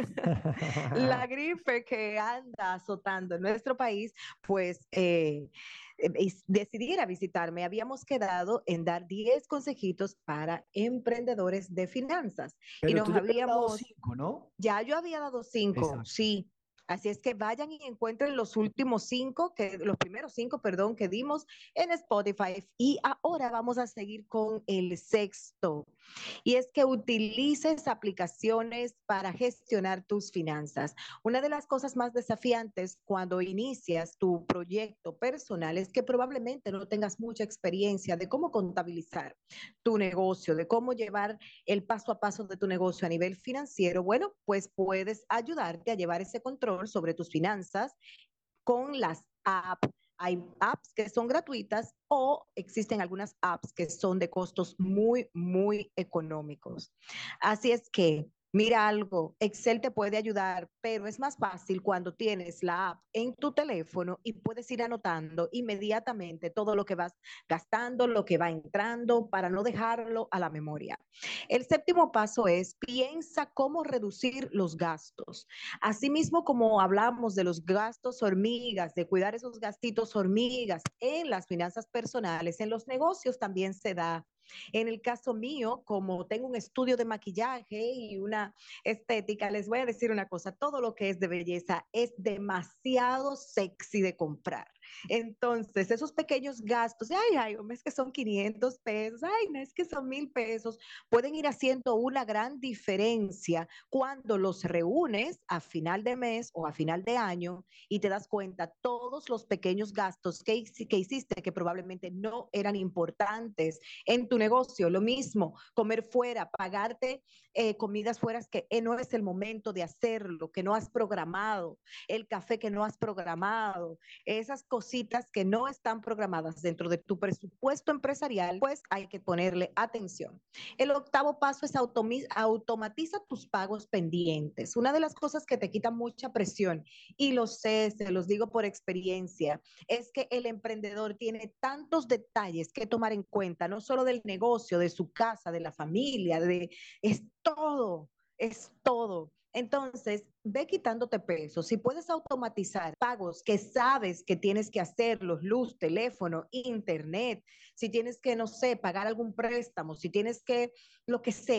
la gripe que anda azotando en nuestro país, pues eh, eh, decidiera visitarme. Habíamos quedado en dar diez consejitos para emprendedores de finanzas. Pero y nos tú ya habías dado habíamos, cinco, ¿no? ya yo había dado cinco, Exacto. sí. Así es que vayan y encuentren los últimos cinco, que, los primeros cinco, perdón, que dimos en Spotify. Y ahora vamos a seguir con el sexto. Y es que utilices aplicaciones para gestionar tus finanzas. Una de las cosas más desafiantes cuando inicias tu proyecto personal es que probablemente no tengas mucha experiencia de cómo contabilizar tu negocio, de cómo llevar el paso a paso de tu negocio a nivel financiero. Bueno, pues puedes ayudarte a llevar ese control sobre tus finanzas con las apps. Hay apps que son gratuitas o existen algunas apps que son de costos muy, muy económicos. Así es que, mira algo, Excel te puede ayudar, pero es más fácil cuando tienes la app en tu teléfono y puedes ir anotando inmediatamente todo lo que vas gastando, lo que va entrando, para no dejarlo a la memoria. El séptimo paso es piensa cómo reducir los gastos. Asimismo, como hablamos de los gastos hormigas, de cuidar esos gastitos hormigas en las finanzas personales, en los negocios también se da. En el caso mío, como tengo un estudio de maquillaje y una estética, les voy a decir una cosa, todo lo que es de belleza es demasiado sexy de comprar. Entonces, esos pequeños gastos, ay, ay, es que son quinientos pesos, ay, no, es que son mil pesos, pueden ir haciendo una gran diferencia cuando los reúnes a final de mes o a final de año y te das cuenta todos los pequeños gastos que, que hiciste que probablemente no eran importantes en tu negocio. Lo mismo, comer fuera, pagarte eh, comidas fuera que eh, no es el momento de hacerlo, que no has programado, el café que no has programado, esas cositas que no están programadas dentro de tu presupuesto empresarial, pues hay que ponerle atención. El octavo paso es automatiza tus pagos pendientes. Una de las cosas que te quita mucha presión, y lo sé, se los digo por experiencia, es que el emprendedor tiene tantos detalles que tomar en cuenta, no solo del negocio, de su casa, de la familia, de, es todo, es todo. Entonces, ve quitándote pesos. Si puedes automatizar pagos que sabes que tienes que hacerlos, luz, teléfono, internet, si tienes que, no sé, pagar algún préstamo, si tienes que, lo que sea,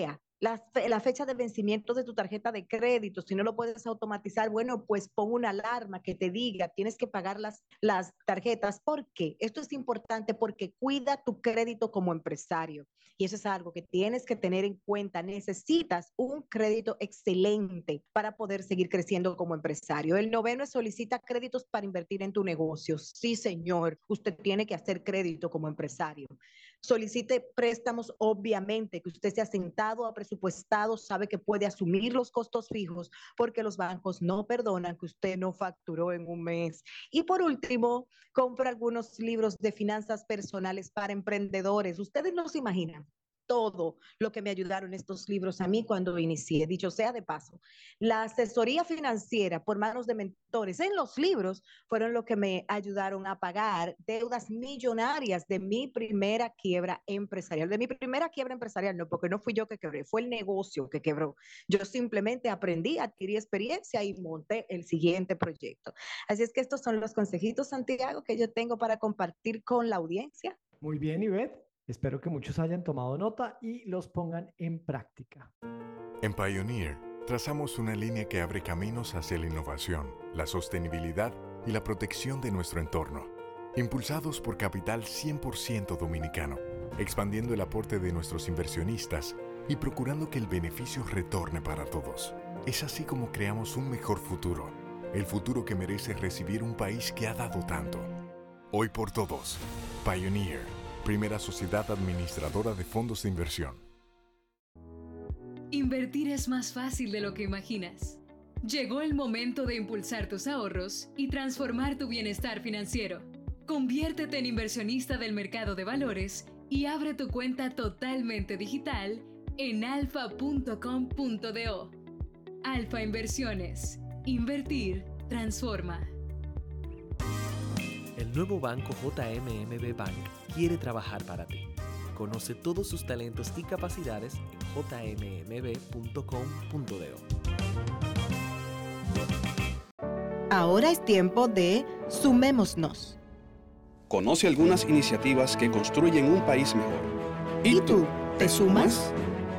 La, fe, la fecha de vencimiento de tu tarjeta de crédito, si no lo puedes automatizar, bueno, pues pon una alarma que te diga, tienes que pagar las, las tarjetas. ¿Por qué? Esto es importante porque cuida tu crédito como empresario. Y eso es algo que tienes que tener en cuenta. Necesitas un crédito excelente para poder seguir creciendo como empresario. El noveno es solicita créditos para invertir en tu negocio. Sí, señor, usted tiene que hacer crédito como empresario. Solicite préstamos, obviamente, que usted se ha sentado, ha presupuestado, sabe que puede asumir los costos fijos, porque los bancos no perdonan que usted no facturó en un mes. Y por último, compra algunos libros de finanzas personales para emprendedores. Ustedes no se imaginan todo lo que me ayudaron estos libros a mí cuando inicié. Dicho sea de paso, la asesoría financiera por manos de mentores en los libros fueron lo que me ayudaron a pagar deudas millonarias de mi primera quiebra empresarial. De mi primera quiebra empresarial, no, porque no fui yo que quebré, fue el negocio que quebró. Yo simplemente aprendí, adquirí experiencia y monté el siguiente proyecto. Así es que estos son los consejitos, Santiago, que yo tengo para compartir con la audiencia. Muy bien, Ivette. Espero que muchos hayan tomado nota y los pongan en práctica. En Pioneer, trazamos una línea que abre caminos hacia la innovación, la sostenibilidad y la protección de nuestro entorno. Impulsados por capital cien por ciento dominicano, expandiendo el aporte de nuestros inversionistas y procurando que el beneficio retorne para todos. Es así como creamos un mejor futuro, el futuro que merece recibir un país que ha dado tanto. Hoy por todos, Pioneer. Primera sociedad administradora de fondos de inversión. Invertir es más fácil de lo que imaginas. Llegó el momento de impulsar tus ahorros y transformar tu bienestar financiero. Conviértete en inversionista del mercado de valores y abre tu cuenta totalmente digital en alfa punto com punto do. Alfa Inversiones. Invertir transforma. El nuevo banco J M M B Bank quiere trabajar para ti. Conoce todos sus talentos y capacidades en j m m b punto com punto do. Ahora es tiempo de Sumémonos. Conoce algunas iniciativas que construyen un país mejor. ¿Y, ¿Y tú, te sumas?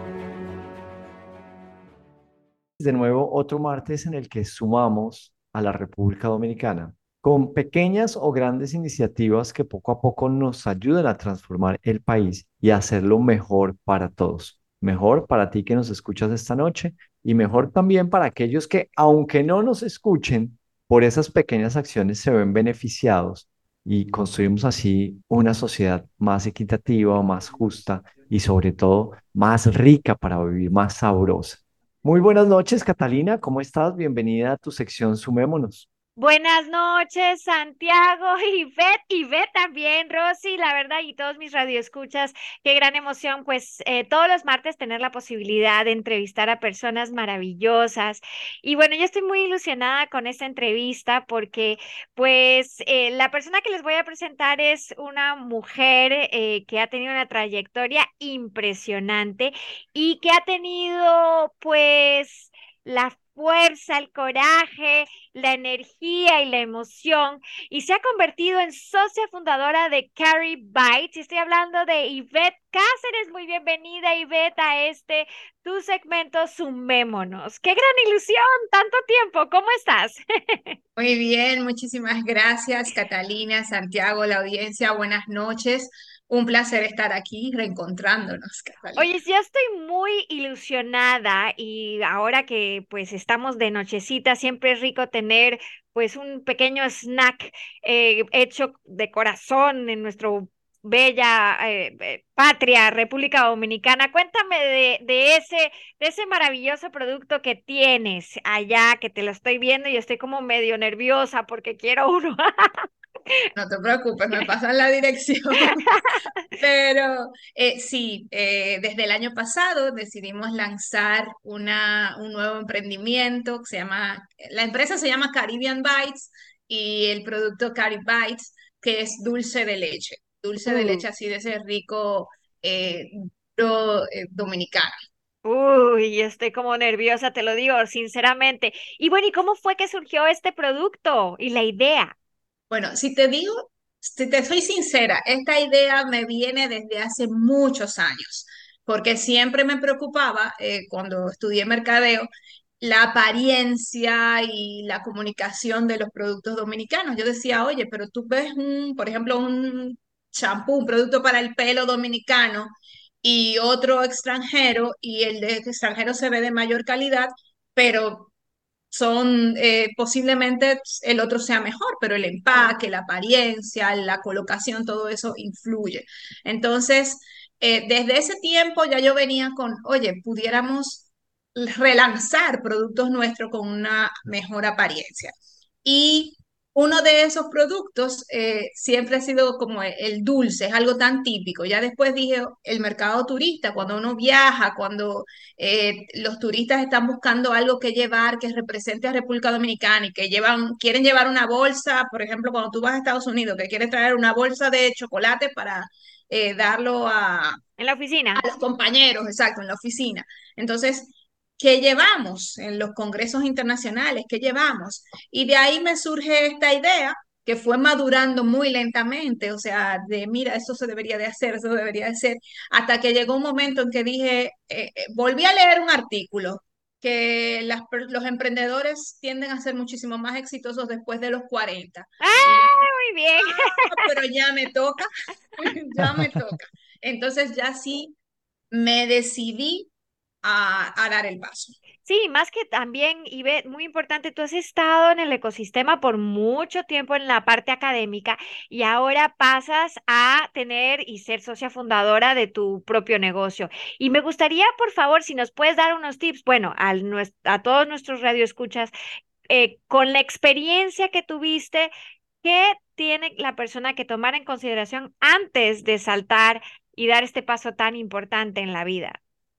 De nuevo, otro martes en el que sumamos a la República Dominicana, con pequeñas o grandes iniciativas que poco a poco nos ayuden a transformar el país y a hacerlo mejor para todos. Mejor para ti que nos escuchas esta noche y mejor también para aquellos que, aunque no nos escuchen, por esas pequeñas acciones se ven beneficiados y construimos así una sociedad más equitativa, más justa y sobre todo más rica para vivir, más sabrosa. Muy buenas noches, Catalina, ¿cómo estás? Bienvenida a tu sección Sumémonos. Buenas noches, Santiago, Ivette, Ivette también, Rosy, la verdad, y todos mis radioescuchas, qué gran emoción, pues eh, todos los martes tener la posibilidad de entrevistar a personas maravillosas. Y bueno, yo estoy muy ilusionada con esta entrevista porque, pues, eh, la persona que les voy a presentar es una mujer eh, que ha tenido una trayectoria impresionante y que ha tenido, pues, la fuerza, el coraje, la energía y la emoción, y se ha convertido en socia fundadora de Carry Bites. Y estoy hablando de Ivette Cáceres. Muy bienvenida, Ivette, a este tu segmento Sumémonos. ¡Qué gran ilusión! ¡Tanto tiempo! ¿Cómo estás? Muy bien, muchísimas gracias, Catalina, Santiago, la audiencia. Buenas noches. Un placer estar aquí reencontrándonos, Catalina. Oye, yo estoy muy ilusionada y ahora que pues estamos de nochecita, siempre es rico tener pues un pequeño snack eh, hecho de corazón en nuestro bella eh, patria, República Dominicana. Cuéntame de, de ese, de ese maravilloso producto que tienes allá, que te lo estoy viendo y estoy como medio nerviosa porque quiero uno. No te preocupes, me pasan la dirección. Pero eh, sí, eh, desde el año pasado decidimos lanzar una, un nuevo emprendimiento que se llama, la empresa se llama Caribbean Bites y el producto Cari Bites, que es dulce de leche, dulce uh. de leche así de ese rico eh, do, eh, dominicano. Uy, estoy como nerviosa, te lo digo sinceramente. Y bueno, ¿y cómo fue que surgió este producto y la idea? Bueno, si te digo, si te soy sincera, esta idea me viene desde hace muchos años. porque siempre me preocupaba eh, cuando estudié mercadeo la apariencia y la comunicación de los productos dominicanos. Yo decía, oye, pero tú ves un, por ejemplo, un champú, un producto para el pelo dominicano y otro extranjero, y el de extranjero se ve de mayor calidad, pero son eh, posiblemente el otro sea mejor, pero el empaque, la apariencia, la colocación, todo eso influye. Entonces, eh, desde ese tiempo ya yo venía con, oye, pudiéramos relanzar productos nuestros con una mejor apariencia. Y uno de esos productos eh, siempre ha sido como el, el dulce, es algo tan típico. Ya después dije, el mercado turista, cuando uno viaja, cuando eh, los turistas están buscando algo que llevar que represente a República Dominicana y que llevan, quieren llevar una bolsa, por ejemplo, cuando tú vas a Estados Unidos, que quieres traer una bolsa de chocolate para eh, darlo a, En la oficina. a los compañeros, exacto, en la oficina. Entonces, ¿qué llevamos en los congresos internacionales? ¿Qué llevamos? Y de ahí me surge esta idea que fue madurando muy lentamente, o sea, de mira, eso se debería de hacer, eso debería de ser, hasta que llegó un momento en que dije, eh, eh, volví a leer un artículo que las, per- los emprendedores tienden a ser muchísimo más exitosos después de los cuarenta. ¡Ah, Y yo, muy bien! "Ah, pero ya me toca, ya me toca". Entonces ya sí me decidí a, a dar el paso. Sí, más que también, Ivette, muy importante, tú has estado en el ecosistema por mucho tiempo en la parte académica y ahora pasas a tener y ser socia fundadora de tu propio negocio. Y me gustaría, por favor, si nos puedes dar unos tips, bueno, al nues- a todos nuestros radioescuchas, eh, con la experiencia que tuviste, ¿qué tiene la persona que tomar en consideración antes de saltar y dar este paso tan importante en la vida?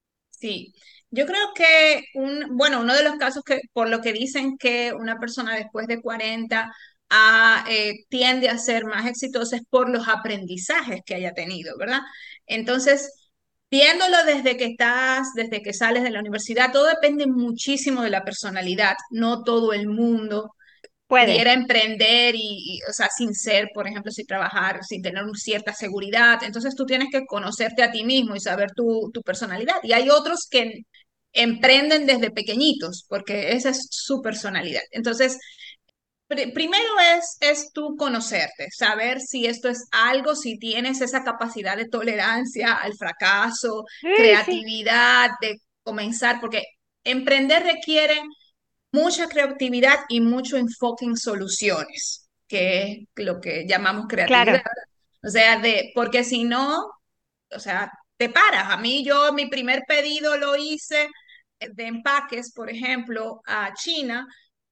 Sí, yo creo que un, bueno, uno de los casos que, por lo que dicen que una persona después de cuarenta ah, eh, tiende a ser más exitosa es por los aprendizajes que haya tenido, ¿verdad? Entonces, viéndolo desde que estás, desde que sales de la universidad, todo depende muchísimo de la personalidad. No todo el mundo Puede. pudiera emprender y, y, o sea, sin ser, por ejemplo, sin trabajar, sin tener una cierta seguridad. Entonces tú tienes que conocerte a ti mismo y saber tu, tu personalidad. Y hay otros que emprenden desde pequeñitos, porque esa es su personalidad. Entonces, pr- primero es, es tú conocerte, saber si esto es algo, si tienes esa capacidad de tolerancia al fracaso, Sí, sí. creatividad, de comenzar, porque emprender requiere mucha creatividad y mucho enfoque en soluciones, que es lo que llamamos creatividad. Claro. O sea, de, porque si no, o sea, te paras. A mí yo mi primer pedido lo hice de empaques, por ejemplo, a China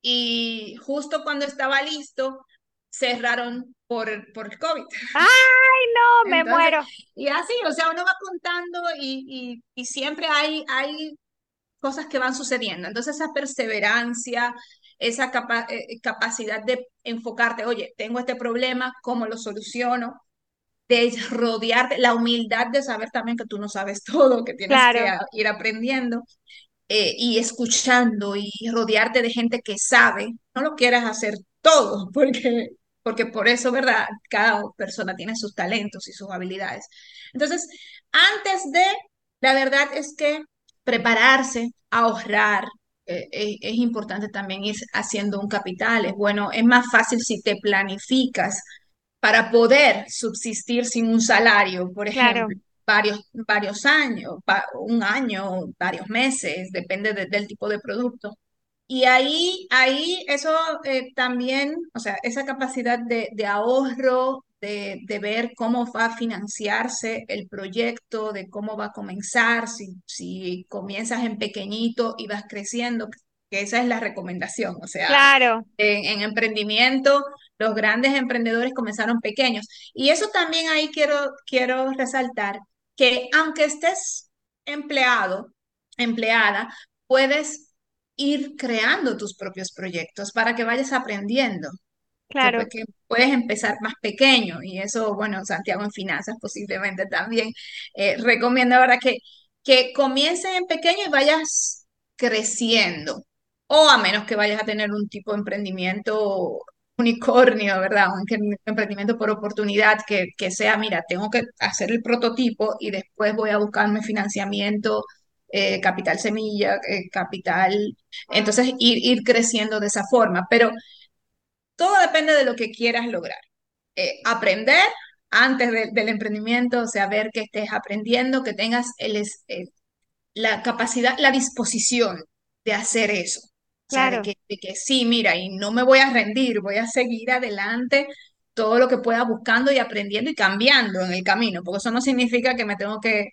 y justo cuando estaba listo, cerraron por, por el COVID. ¡Ay, no! Me Entonces, muero. y así, o sea, uno va contando y, y, y siempre hay, hay cosas que van sucediendo. Entonces esa perseverancia, esa capa eh, capacidad de enfocarte, oye, tengo este problema, ¿cómo lo soluciono? De rodearte, la humildad de saber también que tú no sabes todo, que tienes que Claro. a, ir aprendiendo eh, y escuchando y rodearte de gente que sabe. No lo quieras hacer todo, porque, porque por eso, ¿verdad? Cada persona tiene sus talentos y sus habilidades. Entonces, antes de, la verdad es que prepararse, ahorrar, eh, eh, es importante también ir haciendo un capital. Es bueno, es más fácil si te planificas para poder subsistir sin un salario, por Claro. ejemplo, varios, varios años, va- un año, varios meses, depende de- del tipo de producto. Y ahí, ahí eso eh, también, o sea, esa capacidad de, de ahorro, de, de ver cómo va a financiarse el proyecto, de cómo va a comenzar, si, si comienzas en pequeñito y vas creciendo, que esa es la recomendación. O sea, Claro. en, en emprendimiento, los grandes emprendedores comenzaron pequeños. Y eso también ahí quiero, quiero resaltar, que aunque estés empleado, empleada, puedes ir creando tus propios proyectos para que vayas aprendiendo, que, Claro. que puedes empezar más pequeño y eso, bueno, Santiago en finanzas posiblemente también eh, recomiendo ahora que, que comiences en pequeño y vayas creciendo, o a menos que vayas a tener un tipo de emprendimiento unicornio, ¿verdad? Un em- emprendimiento por oportunidad que, que sea, mira, tengo que hacer el prototipo y después voy a buscarme financiamiento, eh, capital semilla, eh, capital, entonces ir, ir creciendo de esa forma, pero todo depende de lo que quieras lograr. Eh, aprender antes de- del emprendimiento, o sea, ver que estés aprendiendo, que tengas el, es- eh, la capacidad, la disposición de hacer eso. O sea, de Claro. que, de que sí, mira, y no me voy a rendir, voy a seguir adelante todo lo que pueda buscando y aprendiendo y cambiando en el camino, porque eso no significa que me tengo que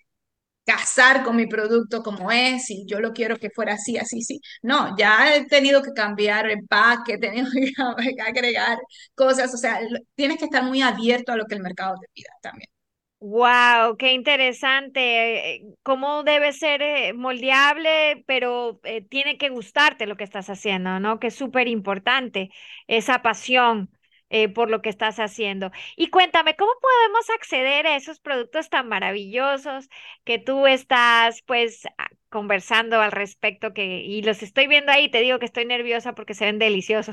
casar con mi producto como es y yo lo quiero que fuera así, así, sí. No, ya he tenido que cambiar el empaque, he tenido que agregar cosas, o sea, lo- tienes que estar muy abierto a lo que el mercado te pida también. Wow, qué interesante. eh, Cómo debe ser eh, moldeable, pero eh, tiene que gustarte lo que estás haciendo, ¿no? Que es súper importante esa pasión eh, por lo que estás haciendo. Y cuéntame, ¿cómo podemos acceder a esos productos tan maravillosos que tú estás, pues, a- conversando al respecto que, y los estoy viendo ahí, te digo que estoy nerviosa porque se ven deliciosos.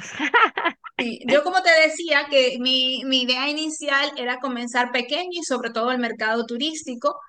Sí, yo como te decía que mi, mi idea inicial era comenzar pequeño y sobre todo el mercado turístico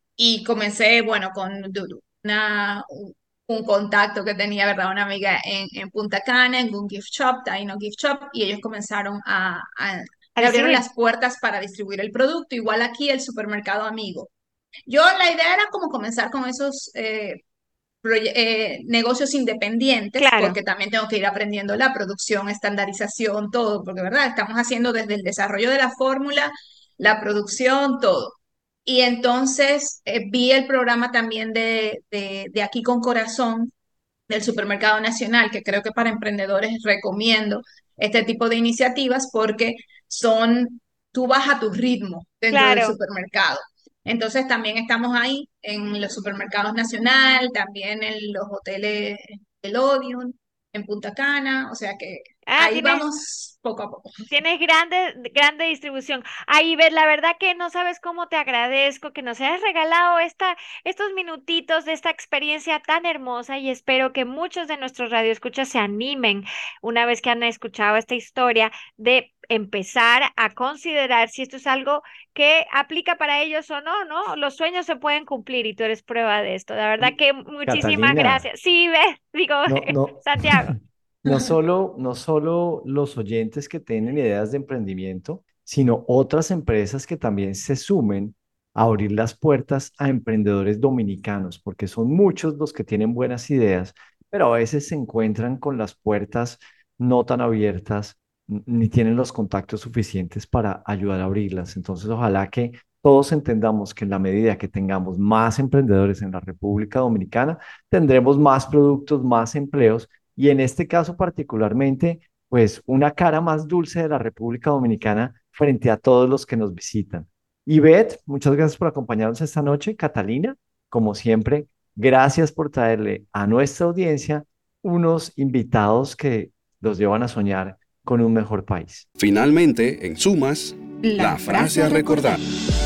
y comencé, bueno, con du- una, un un contacto que tenía, ¿verdad? Una amiga en, en Punta Cana, en un gift shop, Taino Gift Shop, y ellos comenzaron a, a- A me abrieron distribuir. las puertas para distribuir el producto, igual aquí el supermercado Amigo. Yo la idea era como comenzar con esos eh, proye- eh, negocios independientes, Claro. porque también tengo que ir aprendiendo la producción, estandarización, todo, porque verdad, estamos haciendo desde el desarrollo de la fórmula, la producción, todo. Y entonces eh, vi el programa también de, de, de Aquí con Corazón del Supermercado Nacional, que creo que para emprendedores recomiendo este tipo de iniciativas porque son, tú vas a tu ritmo dentro del Claro. supermercado. Entonces también estamos ahí en los supermercados Nacional, también en los hoteles El Odeon, en Punta Cana, o sea que Ah, ahí tienes vamos poco a poco. Tienes grande, grande distribución. Ahí ves, la verdad que no sabes cómo te agradezco que nos hayas regalado esta, estos minutitos de esta experiencia tan hermosa y espero que muchos de nuestros radioescuchas se animen una vez que han escuchado esta historia de empezar a considerar si esto es algo que aplica para ellos o no, ¿no? Los sueños se pueden cumplir y tú eres prueba de esto. La verdad Oye, que muchísimas Catalina, gracias. Sí, ves, digo, no, no, Santiago. no solo, no solo los oyentes que tienen ideas de emprendimiento, sino otras empresas que también se sumen a abrir las puertas a emprendedores dominicanos, porque son muchos los que tienen buenas ideas, pero a veces se encuentran con las puertas no tan abiertas, n- ni tienen los contactos suficientes para ayudar a abrirlas. Entonces, ojalá que todos entendamos que en la medida que tengamos más emprendedores en la República Dominicana, tendremos más productos, más empleos y en este caso particularmente, pues una cara más dulce de la República Dominicana frente a todos los que nos visitan. Ivette, muchas gracias por acompañarnos esta noche. Catalina, como siempre, gracias por traerle a nuestra audiencia unos invitados que los llevan a soñar con un mejor país. Finalmente, en sumas, La la frase a recordar.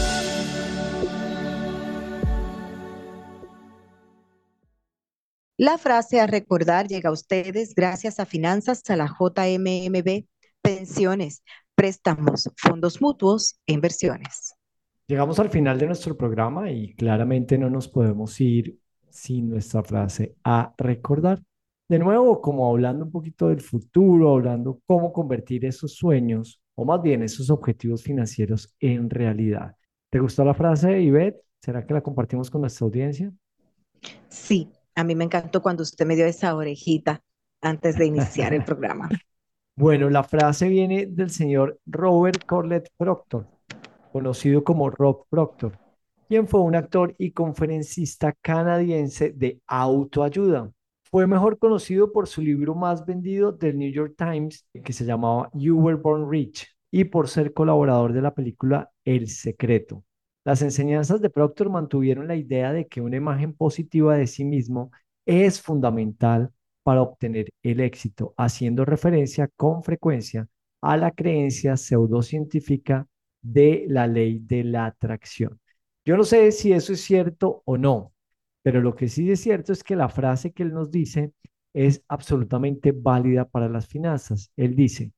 La frase a recordar llega a ustedes gracias a Finanzas a la J M M B, pensiones, préstamos, fondos mutuos e inversiones. Llegamos al final de nuestro programa y claramente no nos podemos ir sin nuestra frase a recordar. De nuevo, como hablando un poquito del futuro, hablando cómo convertir esos sueños, o más bien esos objetivos financieros en realidad. ¿Te gustó la frase, Ivette? ¿Será que la compartimos con nuestra audiencia? Sí, a mí me encantó cuando usted me dio esa orejita antes de iniciar el programa. Bueno, la frase viene del señor Robert Corlett Proctor, conocido como Rob Proctor, quien fue un actor y conferencista canadiense de autoayuda. Fue mejor conocido por su libro más vendido del New York Times, que se llamaba You Were Born Rich, y por ser colaborador de la película El Secreto. Las enseñanzas de Proctor mantuvieron la idea de que una imagen positiva de sí mismo es fundamental para obtener el éxito, haciendo referencia con frecuencia a la creencia pseudocientífica de la ley de la atracción. Yo no sé si eso es cierto o no, pero lo que sí es cierto es que la frase que él nos dice es absolutamente válida para las finanzas. Él dice,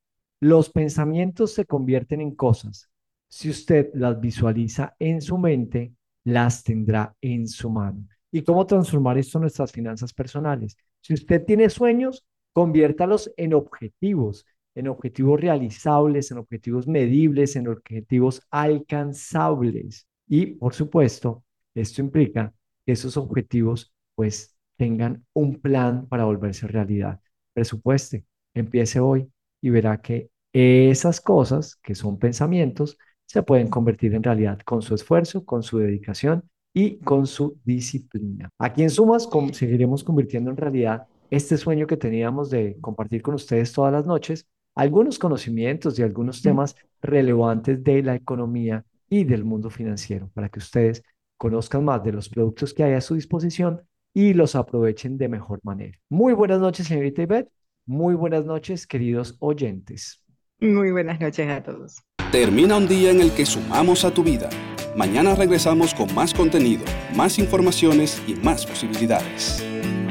Los pensamientos se convierten en cosas. Si usted las visualiza en su mente, las tendrá en su mano. ¿Y cómo transformar esto en nuestras finanzas personales? Si usted tiene sueños, conviértalos en objetivos, en objetivos realizables, en objetivos medibles, en objetivos alcanzables. Y, por supuesto, esto implica que esos objetivos, pues, tengan un plan para volverse realidad. Presupueste, empiece hoy y verá que esas cosas, que son pensamientos, se pueden convertir en realidad con su esfuerzo, con su dedicación y con su disciplina. Aquí en Sumas con, seguiremos convirtiendo en realidad este sueño que teníamos de compartir con ustedes todas las noches algunos conocimientos y algunos temas relevantes de la economía y del mundo financiero para que ustedes conozcan más de los productos que hay a su disposición y los aprovechen de mejor manera. Muy buenas noches, señorita Ivette. Muy buenas noches, queridos oyentes. Muy buenas noches a todos. Termina un día en el que sumamos a tu vida. Mañana regresamos con más contenido, más informaciones y más posibilidades.